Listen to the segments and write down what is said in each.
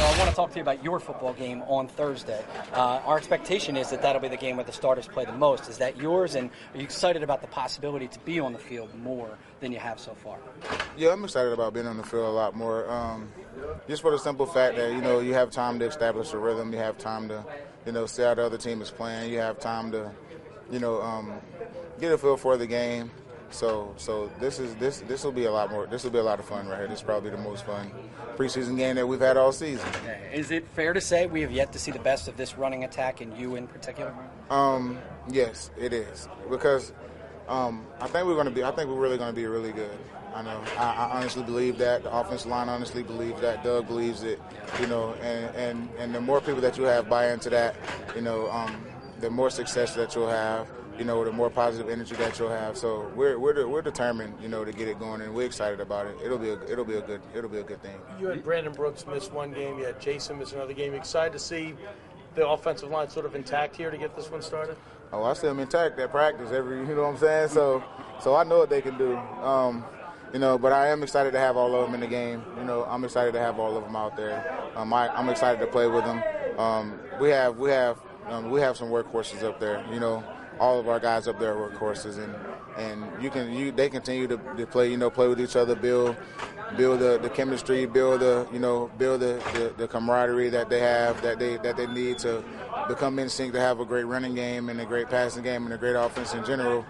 I want to talk to you about your football game on Thursday. Our expectation is that that'll be the game where the starters play the most. Is that yours, and are you excited about the possibility to be on the field more than you have so far? Yeah, I'm excited about being on the field a lot more. Just for the simple fact that, you have time to establish a rhythm. You have time to, see how the other team is playing. You have time to, get a feel for the game. So this will be a lot more. This will be a lot of fun right here. This is probably the most fun preseason game that we've had all season. Is it fair to say we have yet to see the best of this running attack, and you in particular? Yes, it is, because I think we're really going to be really good. I know. I honestly believe that. The offensive line honestly believes that. Doug believes it. And the more people that you have buy into that, the more success that you'll have. The more positive energy that you'll have. So we're determined, to get it going, and we're excited about it. It'll be a good thing. You had Brandon Brooks miss one game. You had Jason miss another game. You excited to see the offensive line sort of intact here to get this one started? Oh, I see them intact at practice every. You know what I'm saying? So I know what they can do. But I am excited to have all of them in the game. I'm excited to have all of them out there. I'm excited to play with them. We have some workhorses up there. All of our guys up there are workhorses, and they continue to play. Play with each other, build the chemistry, build the camaraderie that they have, that they need to become in sync to have a great running game and a great passing game and a great offense in general.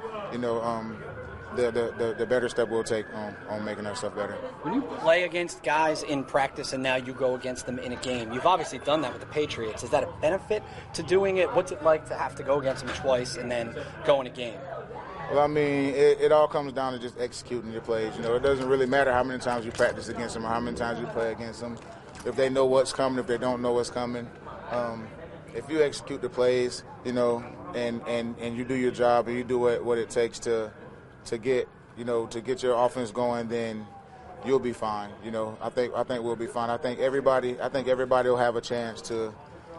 The better step we'll take on making ourselves better. When you play against guys in practice and now you go against them in a game, you've obviously done that with the Patriots. Is that a benefit to doing it? What's it like to have to go against them twice and then go in a game? Well, I mean, it all comes down to just executing your plays. It doesn't really matter how many times you practice against them or how many times you play against them. If they know what's coming, if they don't know what's coming, if you execute the plays, and you do your job and you do what it takes to get your offense going, then you'll be fine. I think we'll be fine. I think everybody will have a chance to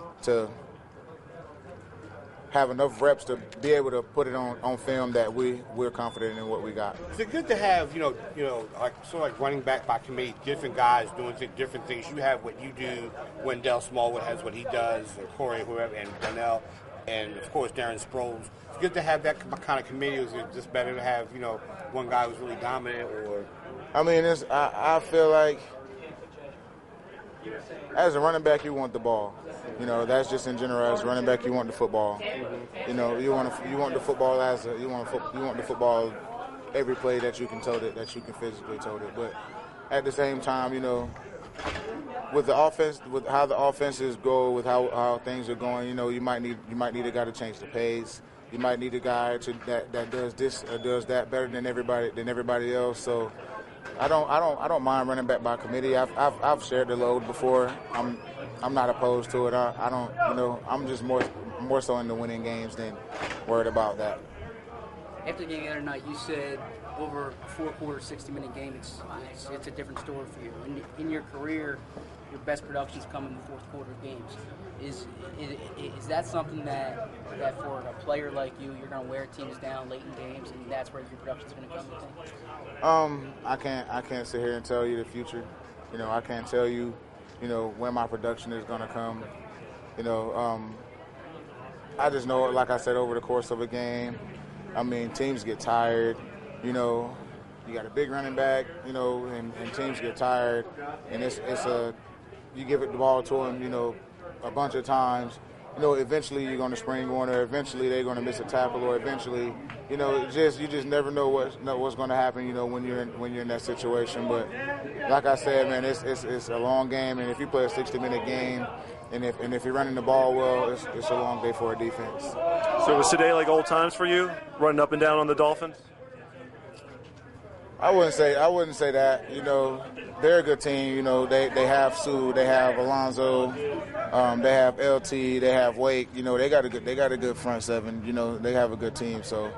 have enough reps to be able to put it on film that we're confident in what we got. Is it good to have like running back by committee, different guys doing different things? You have what you do. Wendell Smallwood has what he does, or Corey, whoever, and Donnell, and of course Darren Sproles. It's good to have that kind of committee. Is it just better to have one guy who's really dominant? Or I mean, I feel like as a running back, you want the ball. That's just in general. As a running back, you want the football. You want the football you want the football every play that you can tote it, that you can physically tote it. But at the same time, with the offense, with how the offenses go, with how things are going, you might need a guy to change the pace. You might need a guy that does this or does that better than everybody else. So I don't mind running back by committee. I've shared the load before. I'm not opposed to it. I don't I'm just more so into winning games than worried about that. After the game the other night, you said over a 4-quarter, 60-minute game, it's a different story for you. In your career, your best productions come in the fourth quarter games. Is that something that for a player like you, you're going to wear teams down late in games, and that's where your production's going to come? I can't sit here and tell you the future. I can't tell you, when my production is going to come. I just know, like I said, over the course of a game, I mean, teams get tired. You got a big running back, and teams get tired, and you give it the ball to them, a bunch of times, eventually you're going to spring one, or eventually they're going to miss a tackle, or eventually, you just never know what's going to happen, when you're in that situation. But like I said, man, it's a long game, and if you play a 60-minute game, and if you're running the ball well, it's a long day for a defense. So was today like old times for you, running up and down on the Dolphins? I wouldn't say that. They're a good team. They have Sue, they have Alonzo, they have LT, they have Wake. They got a good front seven. They have a good team. So,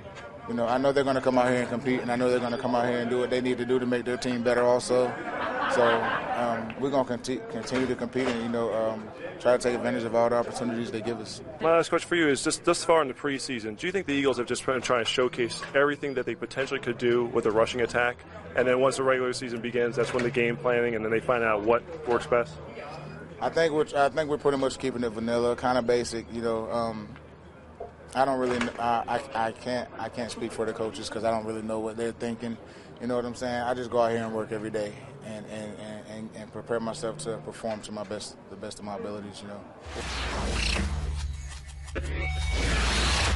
I know they're going to come out here and compete, and I know they're going to come out here and do what they need to do to make their team better also. So we're going to continue to compete and, try to take advantage of all the opportunities they give us. My last question for you is just thus far in the preseason, do you think the Eagles have just been trying to showcase everything that they potentially could do with a rushing attack? And then once the regular season begins, that's when the game planning and then they find out what works best? I think we're pretty much keeping it vanilla, kind of basic. I don't really. I can't speak for the coaches because I don't really know what they're thinking. You know what I'm saying? I just go out here and work every day and prepare myself to perform to the best of my abilities.